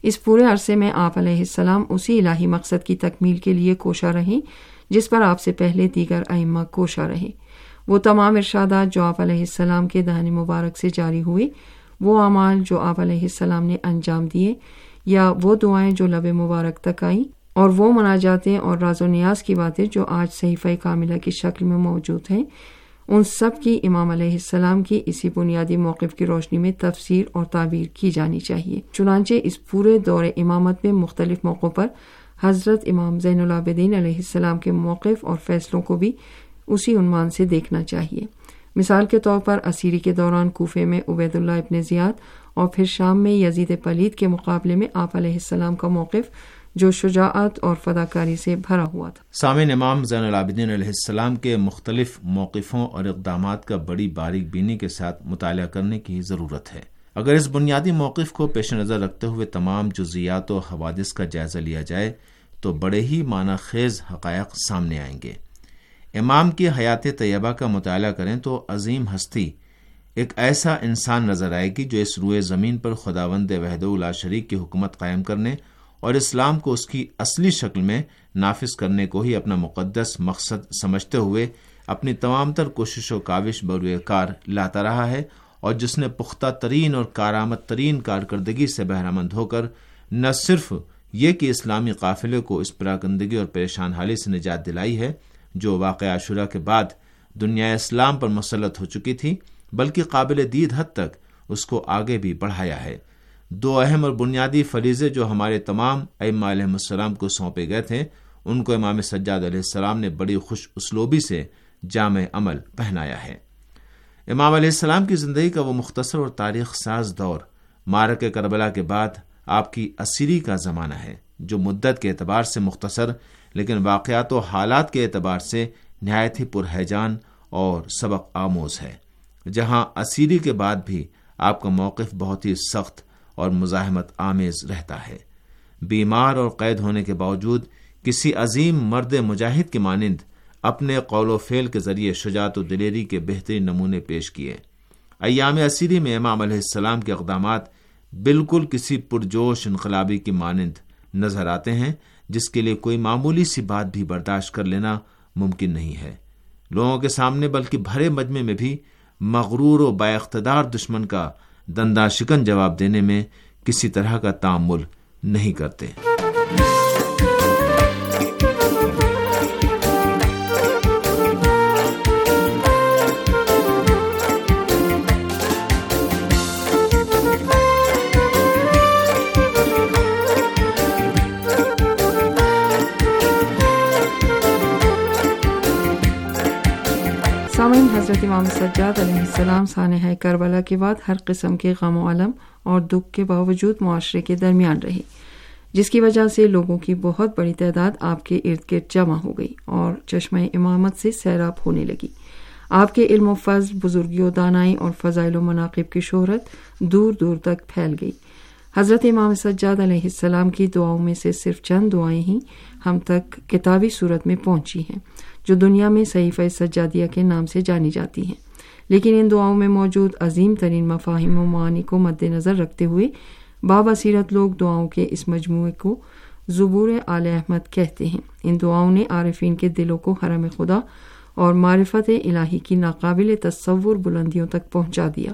[SPEAKER 5] اس پورے عرصے میں آپ علیہ السلام اسی الہی مقصد کی تکمیل کے لیے کوشاں رہیں جس پر آپ سے پہلے دیگر ائمہ کوشاں رہے۔ وہ تمام ارشادات جو آپ علیہ السلام کے دہن مبارک سے جاری ہوئے، وہ اعمال جو آپ علیہ السلام نے انجام دیے، یا وہ دعائیں جو لب مبارک تک آئیں، اور وہ مناجاتیں اور راز و نیاز کی باتیں جو آج صحیفہ کاملہ کی شکل میں موجود ہیں، ان سب کی امام علیہ السلام کی اسی بنیادی موقف کی روشنی میں تفسیر اور تعبیر کی جانی چاہیے۔ چنانچہ اس پورے دور امامت میں مختلف موقعوں پر حضرت امام زین العابدین علیہ السلام کے موقف اور فیصلوں کو بھی اسی عنوان سے دیکھنا چاہیے۔ مثال کے طور پر اسیری کے دوران کوفے میں عبید اللہ ابن زیاد اور پھر شام میں یزید پلید کے مقابلے میں آپ علیہ السلام کا موقف جو شجاعت اور فداکاری سے بھرا ہوا تھا۔
[SPEAKER 6] سامعین، امام زین العابدین علیہ السلام کے مختلف موقفوں اور اقدامات کا بڑی باریک بینی کے ساتھ مطالعہ کرنے کی ضرورت ہے۔ اگر اس بنیادی موقف کو پیش نظر رکھتے ہوئے تمام جزئیات و حوادث کا جائزہ لیا جائے تو بڑے ہی معنی خیز حقائق سامنے آئیں گے۔ امام کی حیات طیبہ کا مطالعہ کریں تو عظیم ہستی ایک ایسا انسان نظر آئے گی جو اس روئے زمین پر خداوند وحدہ لا شریک کی حکومت قائم کرنے اور اسلام کو اس کی اصلی شکل میں نافذ کرنے کو ہی اپنا مقدس مقصد سمجھتے ہوئے اپنی تمام تر کوشش و کاوش بروئے کار لاتا رہا ہے، اور جس نے پختہ ترین اور کارآمد ترین کارکردگی سے بہرامند ہو کر نہ صرف یہ کہ اسلامی قافلے کو اس پراکندگی اور پریشان حالی سے نجات دلائی ہے جو واقعہ عاشورہ کے بعد دنیا اسلام پر مسلط ہو چکی تھی، بلکہ قابل دید حد تک اس کو آگے بھی بڑھایا ہے۔ دو اہم اور بنیادی فریضے جو ہمارے تمام ائمہ علیہ السلام کو سونپے گئے تھے، ان کو امام سجاد علیہ السلام نے بڑی خوش اسلوبی سے جامع عمل پہنایا ہے۔ امام علیہ السلام کی زندگی کا وہ مختصر اور تاریخ ساز دور معرکہ کربلا کے بعد آپ کی اسیری کا زمانہ ہے، جو مدت کے اعتبار سے مختصر لیکن واقعات و حالات کے اعتبار سے نہایت ہی پرہیجان اور سبق آموز ہے، جہاں اسیری کے بعد بھی آپ کا موقف بہت ہی سخت اور مزاحمت آمیز رہتا ہے۔ بیمار اور قید ہونے کے باوجود کسی عظیم مرد مجاہد کی مانند اپنے قول و فعل کے ذریعے شجاعت و دلیری کے بہترین نمونے پیش کیے۔ ایام اسیری میں امام علیہ السلام کے اقدامات بالکل کسی پرجوش انقلابی کی مانند نظر آتے ہیں جس کے لیے کوئی معمولی سی بات بھی برداشت کر لینا ممکن نہیں ہے۔ لوگوں کے سامنے بلکہ بھرے مجمع میں بھی مغرور و با اقتدار دشمن کا دندہ شکن جواب دینے میں کسی طرح کا تامل نہیں کرتے۔
[SPEAKER 5] سامعین، حضرت امام سجاد علیہ السلام سانحہ کربلا کے بعد ہر قسم کے غم و الم اور دکھ کے باوجود معاشرے کے درمیان رہے، جس کی وجہ سے لوگوں کی بہت بڑی تعداد آپ کے ارد گرد جمع ہو گئی اور چشمہ امامت سے سیراب ہونے لگی۔ آپ کے علم و فضل، بزرگی و دانائی اور فضائل و مناقب کی شہرت دور دور تک پھیل گئی۔ حضرت امام سجاد علیہ السلام کی دعاؤں میں سے صرف چند دعائیں ہی ہم تک کتابی صورت میں پہنچی ہیں، جو دنیا میں صحیفہ سجادیہ کے نام سے جانی جاتی ہیں، لیکن ان دعاؤں میں موجود عظیم ترین مفاہیم و معانی کو مد نظر رکھتے ہوئے بابصیرت لوگ دعاؤں کے اس مجموعے کو زبور آل احمد کہتے ہیں۔ ان دعاؤں نے عارفین کے دلوں کو حرم خدا اور معرفت الہی کی ناقابل تصور بلندیوں تک پہنچا دیا۔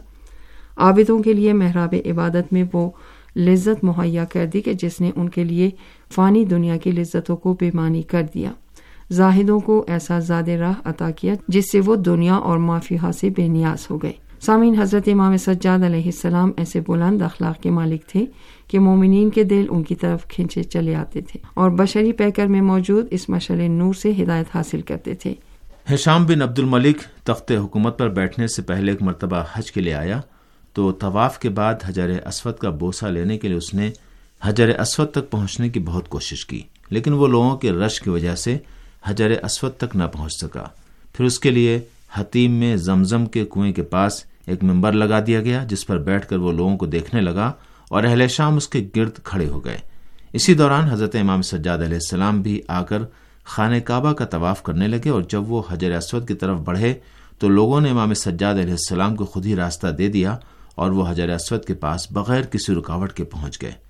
[SPEAKER 5] عابدوں کے لیے محراب عبادت میں وہ لذت مہیا کر دی کہ جس نے ان کے لیے فانی دنیا کی لذتوں کو بے معنی کر دیا۔ زاہدوں کو ایسا زاد راہ عطا کیا جس سے وہ دنیا اور ما فیہا سے بے نیاز ہو گئے۔ سامعین، حضرت امام سجاد علیہ السلام ایسے بلند اخلاق کے مالک تھے کہ مومنین کے دل ان کی طرف کھینچے چلے آتے تھے اور بشری پیکر میں موجود اس مشعل نور سے ہدایت حاصل کرتے تھے۔
[SPEAKER 6] ہشام بن عبد الملک تخت حکومت پر بیٹھنے سے پہلے ایک مرتبہ حج کے لیے آیا تو طواف کے بعد حجر اسود کا بوسہ لینے کے لیے اس نے حجر اسود تک پہنچنے کی بہت کوشش کی، لیکن وہ لوگوں کے رش کی وجہ سے حجر اسود تک نہ پہنچ سکا۔ پھر اس کے لیے حتیم میں زمزم کے کنویں کے پاس ایک منبر لگا دیا گیا جس پر بیٹھ کر وہ لوگوں کو دیکھنے لگا اور اہل شام اس کے گرد کھڑے ہو گئے۔ اسی دوران حضرت امام سجاد علیہ السلام بھی آ کر خانہ کعبہ کا طواف کرنے لگے، اور جب وہ حجر اسود کی طرف بڑھے تو لوگوں نے امام سجاد علیہ السلام کو خود ہی راستہ دے دیا اور وہ حجر اسود کے پاس بغیر کسی رکاوٹ کے پہنچ گئے۔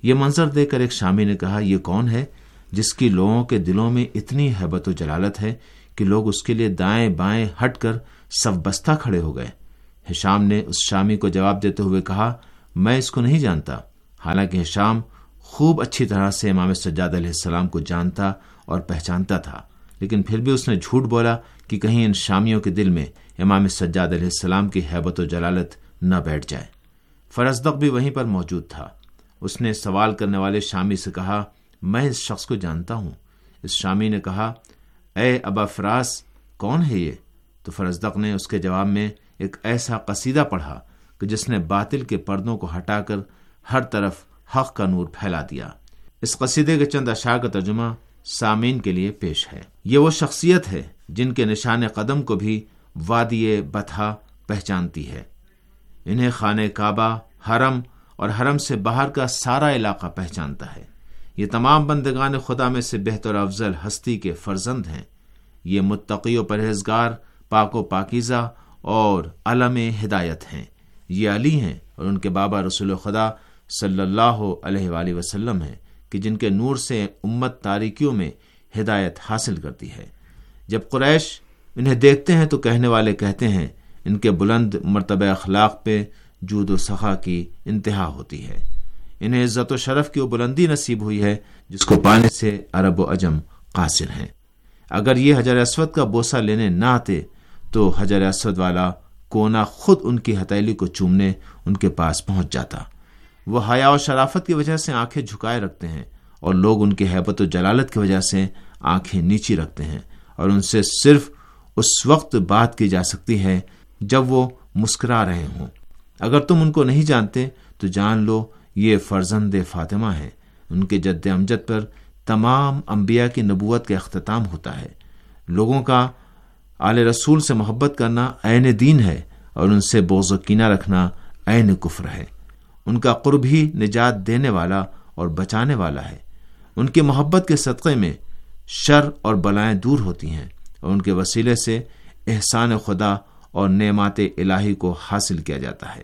[SPEAKER 6] یہ منظر دیکھ کر ایک شامی نے کہا، یہ کون ہے جس کی لوگوں کے دلوں میں اتنی ہیبت و جلالت ہے کہ لوگ اس کے لیے دائیں بائیں ہٹ کر صف بستہ کھڑے ہو گئے؟ ہشام نے اس شامی کو جواب دیتے ہوئے کہا، میں اس کو نہیں جانتا۔ حالانکہ ہشام خوب اچھی طرح سے امام سجاد علیہ السلام کو جانتا اور پہچانتا تھا، لیکن پھر بھی اس نے جھوٹ بولا کہ کہیں ان شامیوں کے دل میں امام سجاد علیہ السلام کی ہیبت و جلالت نہ بیٹھ جائے۔ فرزدق بھی وہیں پر موجود تھا۔ اس نے سوال کرنے والے شامی سے کہا، میں اس شخص کو جانتا ہوں۔ اس شامی نے کہا، اے ابا فراس، کون ہے یہ؟ تو فرزدق نے اس کے جواب میں ایک ایسا قصیدہ پڑھا کہ جس نے باطل کے پردوں کو ہٹا کر ہر طرف حق کا نور پھیلا دیا۔ اس قصیدے کے چند اشعار کا ترجمہ سامعین کے لیے پیش ہے۔ یہ وہ شخصیت ہے جن کے نشان قدم کو بھی وادی بطحا پہچانتی ہے۔ انہیں خانہ کعبہ، حرم اور حرم سے باہر کا سارا علاقہ پہچانتا ہے۔ یہ تمام بندگان خدا میں سے بہتر افضل ہستی کے فرزند ہیں۔ یہ متقی و پرہیزگار، پاک و پاکیزہ اور علم ہدایت ہیں۔ یہ علی ہیں اور ان کے بابا رسول خدا صلی اللہ علیہ وآلہ وسلم ہیں کہ جن کے نور سے امت تاریکیوں میں ہدایت حاصل کرتی ہے۔ جب قریش انہیں دیکھتے ہیں تو کہنے والے کہتے ہیں، ان کے بلند مرتبہ اخلاق پہ جود و سخا کی انتہا ہوتی ہے۔ انہیں عزت و شرف کی وہ بلندی نصیب ہوئی ہے جس کو پانے سے عرب و عجم قاصر ہیں۔ اگر یہ حجر اسود کا بوسہ لینے نہ آتے تو حجر اسود والا کونا خود ان کی ہتھیلی کو چومنے ان کے پاس پہنچ جاتا۔ وہ حیا و شرافت کی وجہ سے آنکھیں جھکائے رکھتے ہیں اور لوگ ان کی ہیبت و جلالت کی وجہ سے آنکھیں نیچی رکھتے ہیں، اور ان سے صرف اس وقت بات کی جا سکتی ہے جب وہ مسکرا رہے ہوں۔ اگر تم ان کو نہیں جانتے تو جان لو یہ فرزند فاطمہ ہیں۔ ان کے جد امجد پر تمام انبیاء کی نبوت کا اختتام ہوتا ہے۔ لوگوں کا آل رسول سے محبت کرنا عین دین ہے اور ان سے بغض و کینہ رکھنا عین کفر ہے۔ ان کا قرب ہی نجات دینے والا اور بچانے والا ہے۔ ان کی محبت کے صدقے میں شر اور بلائیں دور ہوتی ہیں اور ان کے وسیلے سے احسان خدا اور نعمات الہی کو حاصل کیا جاتا ہے۔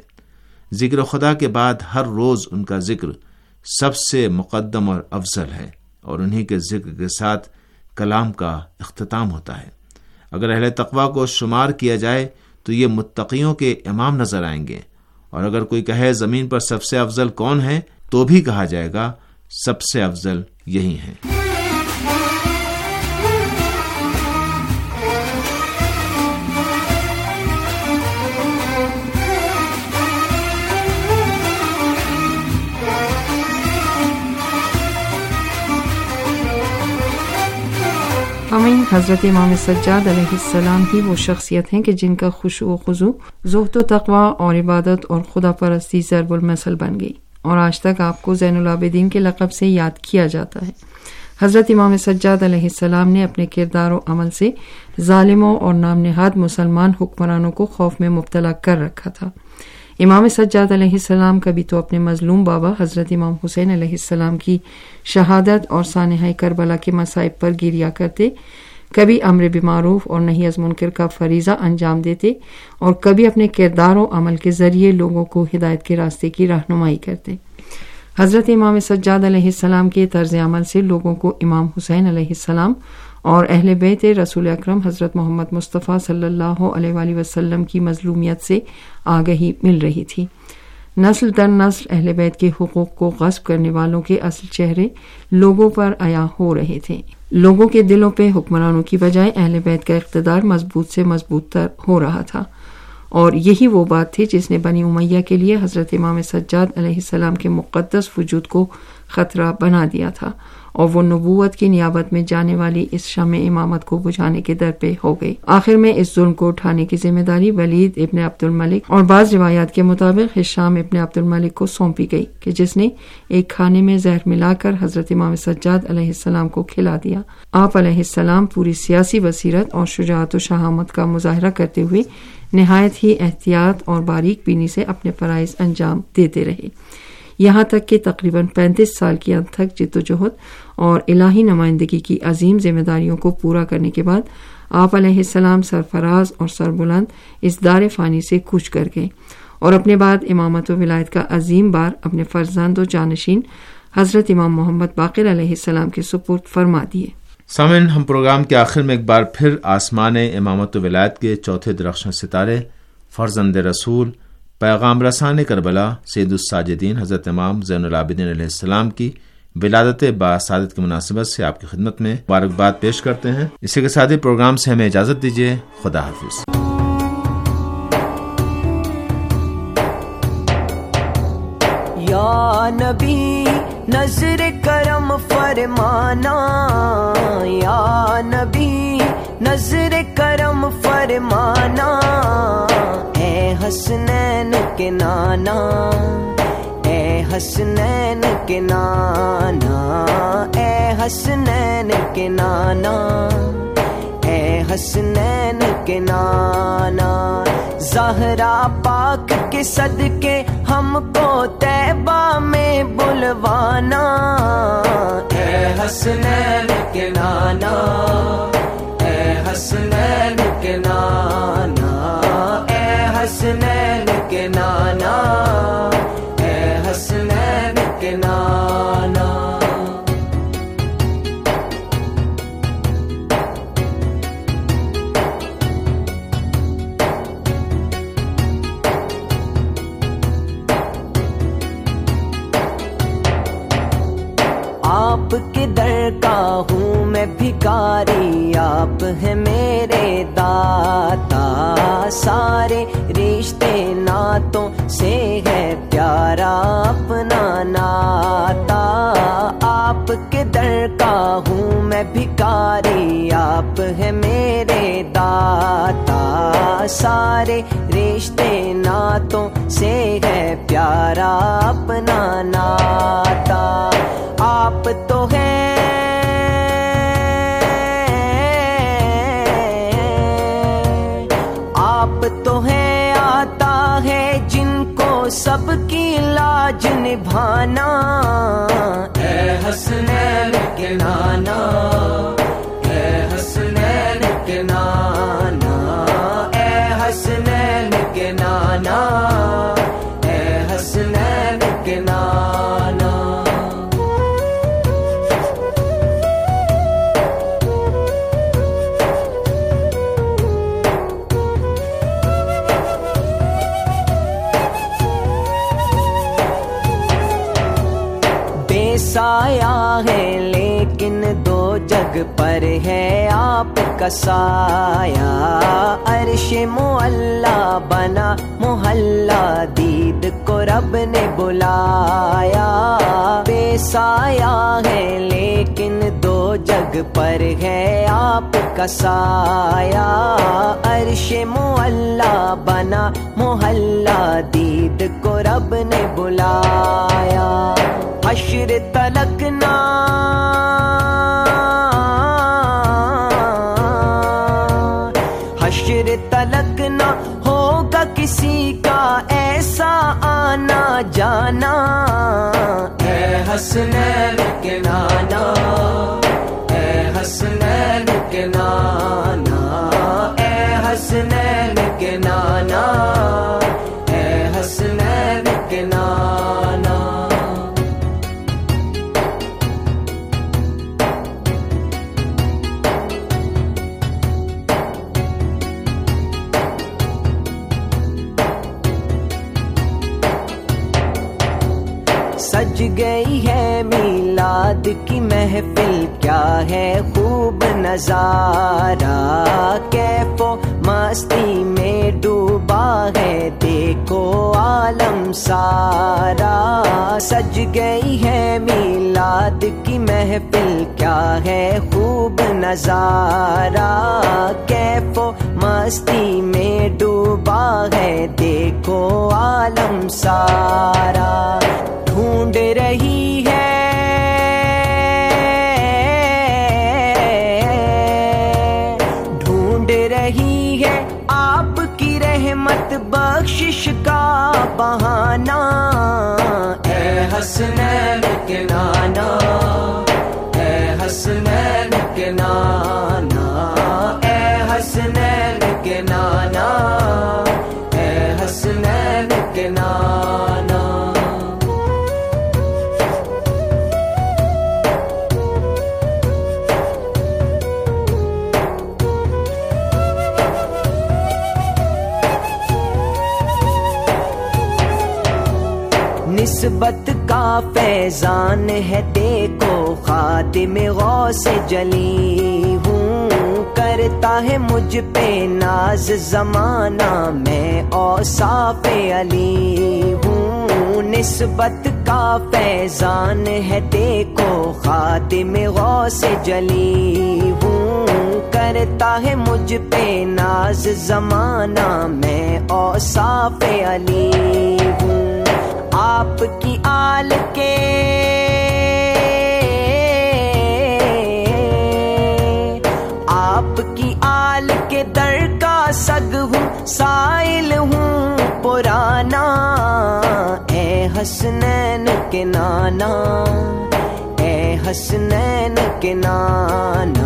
[SPEAKER 6] ذکر خدا کے بعد ہر روز ان کا ذکر سب سے مقدم اور افضل ہے، اور انہی کے ذکر کے ساتھ کلام کا اختتام ہوتا ہے۔ اگر اہل تقوی کو شمار کیا جائے تو یہ متقیوں کے امام نظر آئیں گے، اور اگر کوئی کہے زمین پر سب سے افضل کون ہے تو بھی کہا جائے گا سب سے افضل یہی ہیں۔
[SPEAKER 5] آمین۔ حضرت امام سجاد علیہ السلام ہی وہ شخصیت ہیں کہ جن کا خشوع و خضوع، زہد و تقوی اور عبادت اور خدا پرستی ضرب المثل بن گئی، اور آج تک آپ کو زین العابدین کے لقب سے یاد کیا جاتا ہے۔ حضرت امام سجاد علیہ السلام نے اپنے کردار و عمل سے ظالموں اور نام نہاد مسلمان حکمرانوں کو خوف میں مبتلا کر رکھا تھا۔ امام سجاد علیہ السلام کبھی تو اپنے مظلوم بابا حضرت امام حسین علیہ السلام کی شہادت اور سانحہ کربلا کے مصائب پر گریا کرتے، کبھی امر بالمعروف اور نہی از منکر کا فریضہ انجام دیتے، اور کبھی اپنے کردار و عمل کے ذریعے لوگوں کو ہدایت کے راستے کی رہنمائی کرتے۔ حضرت امام سجاد علیہ السلام کے طرز عمل سے لوگوں کو امام حسین علیہ السلام اور اہل بیت رسول اکرم حضرت محمد مصطفیٰ صلی اللہ علیہ وآلہ وسلم کی مظلومیت سے آگہی مل رہی تھی۔ نسل در نسل اہل بیت کے حقوق کو غصب کرنے والوں کے اصل چہرے لوگوں پر عیاں ہو رہے تھے۔ لوگوں کے دلوں پہ حکمرانوں کی بجائے اہل بیت کا اقتدار مضبوط سے مضبوط تر ہو رہا تھا، اور یہی وہ بات تھی جس نے بنی امیہ کے لیے حضرت امام سجاد علیہ السلام کے مقدس وجود کو خطرہ بنا دیا تھا، اور وہ نبوت کی نیابت میں جانے والی اس شمع امامت کو بجھانے کے در پہ ہو گئی۔ آخر میں اس ظلم کو اٹھانے کی ذمہ داری ولید ابن عبد الملک اور بعض روایات کے مطابق ہشام ابن عبد الملک کو سونپی گئی کہ جس نے ایک کھانے میں زہر ملا کر حضرت امام سجاد علیہ السلام کو کھلا دیا۔ آپ علیہ السلام پوری سیاسی بصیرت اور شجاعت و شہامت کا مظاہرہ کرتے ہوئے نہایت ہی احتیاط اور باریک بینی سے اپنے فرائض انجام دیتے رہے، یہاں تک کہ تقریباً پینتیس سال کی حد تک جد و جہد اور الہی نمائندگی کی عظیم ذمہ داریوں کو پورا کرنے کے بعد آپ علیہ السلام سرفراز اور سربلند اس دار فانی سے کوچ کر گئے، اور اپنے بعد امامت و ولایت کا عظیم بار اپنے فرزند و جانشین حضرت امام محمد باقر علیہ السلام کے سپرد فرما دیے۔
[SPEAKER 6] سامعین، ہم پروگرام کے آخر میں ایک بار پھر آسمان امامت و ولایت کے چوتھے درخشاں ستارے، فرزند رسول، پیغام رسان کربلا، سید الساجدین حضرت امام زین العابدین علیہ السلام کی ولادت باسعادت کی مناسبت سے آپ کی خدمت میں مبارکباد پیش کرتے ہیں۔ اسی کے ساتھ ہی پروگرام سے ہمیں اجازت دیجیے۔ خدا حافظ۔
[SPEAKER 2] یا نبی نظر کرم فرمانا، یا نبی نظر کرم فرمانا، اے حسنین کے نانا، اے حسنین کے نانا، اے حسنین کے نانا، اے حسنین کے نانا، زہرا پاک کے صدقے ہم کو طیبہ میں بلوانا، اے حسنین کے نانا، اے حسنین کے نانا، اے حسنین کے نانا، اے حسنین کے نانا۔ آپ کے در کا ہوں میں بھکاری، آپ ہیں میرے داتا، سارے رشتے ناتوں سے ہے پیارا اپنا ناتا، آپ کے در کا ہوں میں بھکاری، آپ ہیں میرے داتا، سارے رشتے ناتوں سے ہے پیارا اپنا ناتا، آپ تو ہیں آپ تو ہیں آتا ہے جن کو سب کی لاج نبھانا، اے حسنین کے نانا، اے حسنین کے نانا، اے حسنین کے نانا، اے حسنین کے نانا۔ سایہ ہے لیکن دو جگ پر ہے آپ کا سایہ، عرش معلا بنا محلہ دید کو رب نے بلایا، بے سایہ ہے لیکن دو جگ پر ہے آپ کا سایہ، عرش معلا بنا محلہ دید کو رب نے بلایا، حشر تلک نہ حشر تلک نہ ہوگا کسی کا ایسا آنا جانا، اے حسنین کے نانا، اے حسنین کے نانا، اے حسنین کے نانا، اے حسنین کے نانا۔ سج گئی ہے میلاد کی محفل، کیا ہے خوب نظارہ، کیف و مستی میں ڈوبا ہے دیکھو عالم سارا، سج گئی ہے میلاد کی محفل، کیا ہے خوب نظارہ، کیف و مستی میں ڈوبا ہے دیکھو عالم سارا، ڈھونڈ رہی ہے ڈھونڈ رہی ہے آپ کی رحمت بخشش کا بہانہ، اے حسنین کے نانا، اے حسنین کے نانا، اے حسنین کے نانا، اے حسنین کے نانا۔
[SPEAKER 7] نسبت کا فیضان ہے دیکھو خادم غوث جلی ہوں، کرتا ہے مجھ پہ ناز زمانہ میں اوصاف علی ہوں، نسبت کا فیضان ہے دیکھو خادم غوث جلی ہوں، کرتا ہے مجھ پہ ناز زمانہ میں اوصاف علی ہوں، آپ کی آل کے آپ کی آل کے در کا سگ ہوں، سائل ہوں پرانا، اے حسنین کے نانا، اے حسنین کے نانا۔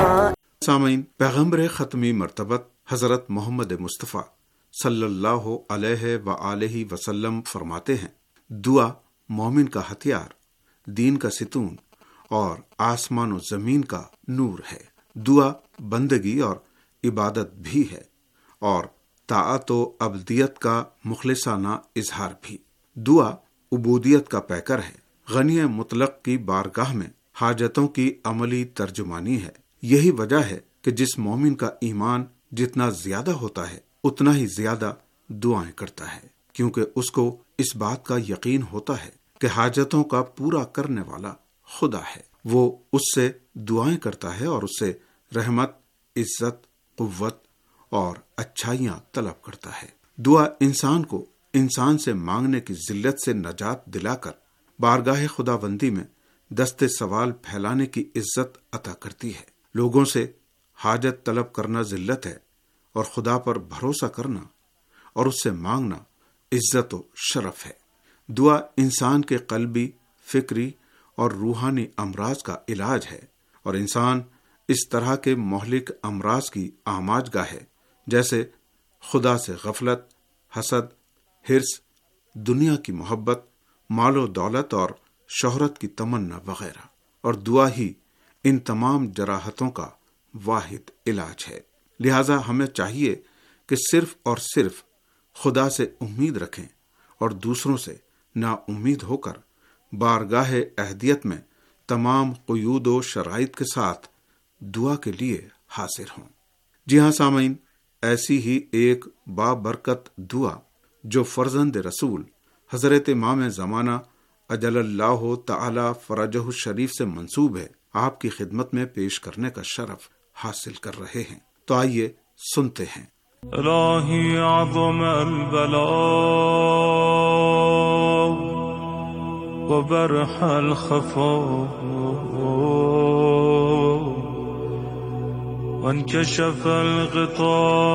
[SPEAKER 4] سامعین، پیغمبر ختمی مرتبت حضرت محمد مصطفیٰ صلی اللہ علیہ وآلہ وسلم فرماتے ہیں، دعا مومن کا ہتھیار، دین کا ستون اور آسمان و زمین کا نور ہے۔ دعا بندگی اور عبادت بھی ہے اور طاعت و عبدیت کا مخلصانہ اظہار بھی۔ دعا عبودیت کا پیکر ہے، غنی مطلق کی بارگاہ میں حاجتوں کی عملی ترجمانی ہے۔ یہی وجہ ہے کہ جس مومن کا ایمان جتنا زیادہ ہوتا ہے اتنا ہی زیادہ دعائیں کرتا ہے، کیونکہ اس کو اس بات کا یقین ہوتا ہے کہ حاجتوں کا پورا کرنے والا خدا ہے۔ وہ اس سے دعائیں کرتا ہے اور اس سے رحمت، عزت، قوت اور اچھائیاں طلب کرتا ہے۔ دعا انسان کو انسان سے مانگنے کی ذلت سے نجات دلا کر بارگاہ خدا بندی میں دست سوال پھیلانے کی عزت عطا کرتی ہے۔ لوگوں سے حاجت طلب کرنا ذلت ہے اور خدا پر بھروسہ کرنا اور اس سے مانگنا عزت و شرف ہے۔ دعا انسان کے قلبی، فکری اور روحانی امراض کا علاج ہے اور انسان اس طرح کے مہلک امراض کی آماج گاہ ہے جیسے خدا سے غفلت، حسد، حرص، دنیا کی محبت، مال و دولت اور شہرت کی تمنا وغیرہ، اور دعا ہی ان تمام جراحتوں کا واحد علاج ہے۔ لہذا ہمیں چاہیے کہ صرف اور صرف خدا سے امید رکھیں اور دوسروں سے نا امید ہو کر بارگاہ اہدیت میں تمام قیود و شرائط کے ساتھ دعا کے لیے حاضر ہوں۔ جی ہاں سامعین، ایسی ہی ایک بابرکت دعا جو فرزند رسول حضرت امام زمانہ اجل اللہ تعالی فرجہ الشریف سے منسوب ہے، آپ کی خدمت میں پیش کرنے کا شرف حاصل کر رہے ہیں۔ تو آئیے سنتے ہیں۔
[SPEAKER 8] الہی اعظم البلاء وبرح الخفاء وانكشف الغطاء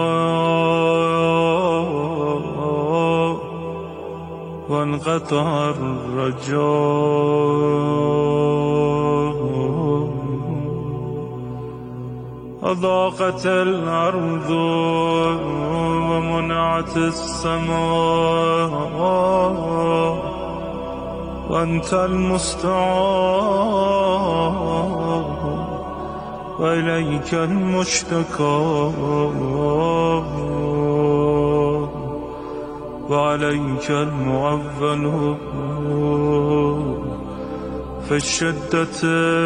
[SPEAKER 8] وانقطع الرجاء أضاقت الأرض ومنعت السماء وأنت المستعان وإليك المشتكى وعليك المعول في الشدة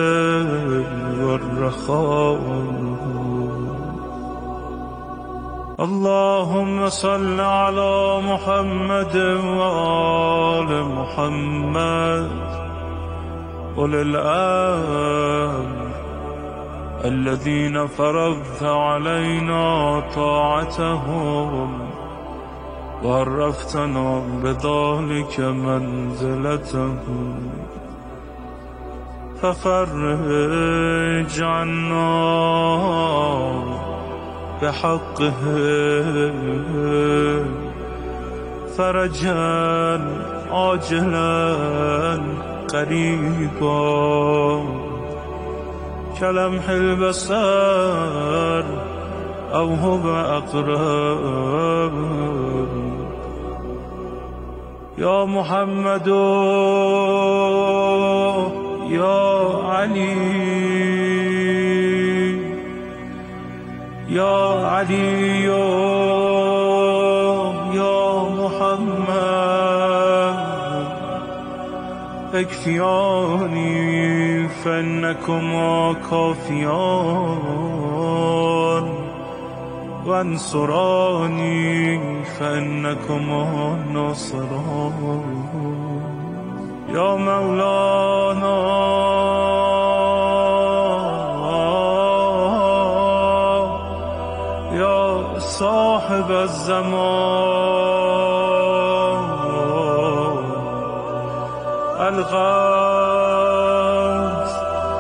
[SPEAKER 8] والرخاء اللهم صل على محمد وآل محمد أولي الأمر الذين فرضت علينا طاعتهم وعرفتنا بذلك منزلتهم ففرج عنا بحقه فرجا عاجلا قريبا كلمح البصر أو هو أقرب يا محمد يا علي يا علي يا محمد اكفياني فإنكما كافيان وانصراني فإنكما ناصران يا مولانا يا صاحب الزمان الغوث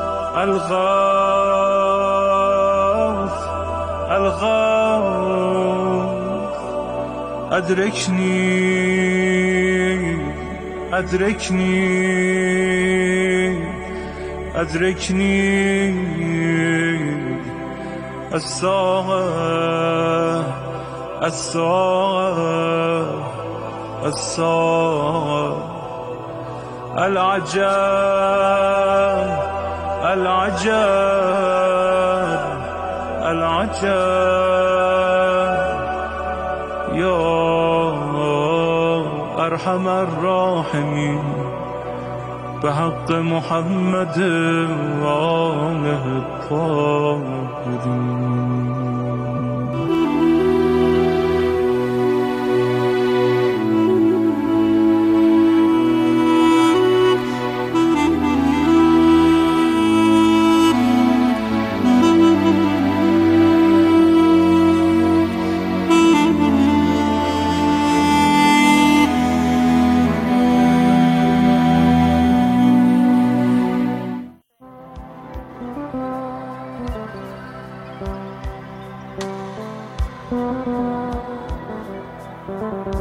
[SPEAKER 8] الغوث الغوث أدركني أدركني أدركني الساعة الساعة الساعة العجاب العجاب العجاب يا أرحم الراحمين بحق محمد وآله الطاهرين.
[SPEAKER 9] Thank you.